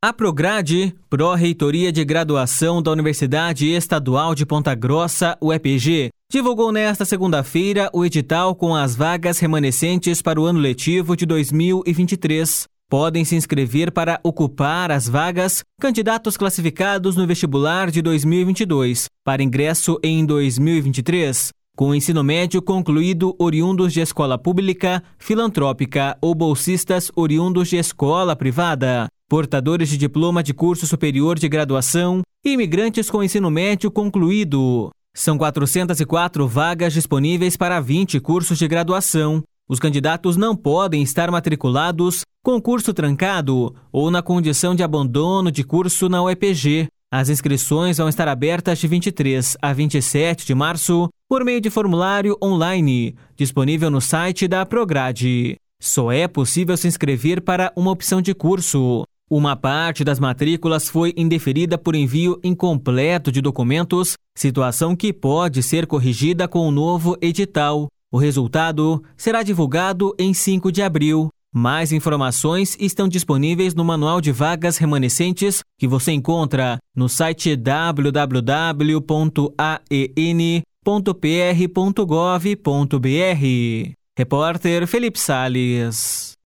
A Prograde, Pró-Reitoria de Graduação da Universidade Estadual de Ponta Grossa, UEPG, divulgou nesta segunda-feira o edital com as vagas remanescentes para o ano letivo de 2023. Podem se inscrever para ocupar as vagas candidatos classificados no vestibular de 2022 para ingresso em 2023, com ensino médio concluído oriundos de escola pública, filantrópica ou bolsistas oriundos de escola privada, portadores de diploma de curso superior de graduação e imigrantes com ensino médio concluído. São 404 vagas disponíveis para 20 cursos de graduação. Os candidatos não podem estar matriculados com curso trancado ou na condição de abandono de curso na UEPG. As inscrições vão estar abertas de 23 a 27 de março por meio de formulário online, disponível no site da Prograde. Só é possível se inscrever para uma opção de curso. Uma parte das matrículas foi indeferida por envio incompleto de documentos, situação que pode ser corrigida com o novo edital. O resultado será divulgado em 5 de abril. Mais informações estão disponíveis no Manual de Vagas Remanescentes, que você encontra no site www.aen.pr.gov.br. Repórter Felipe Salles.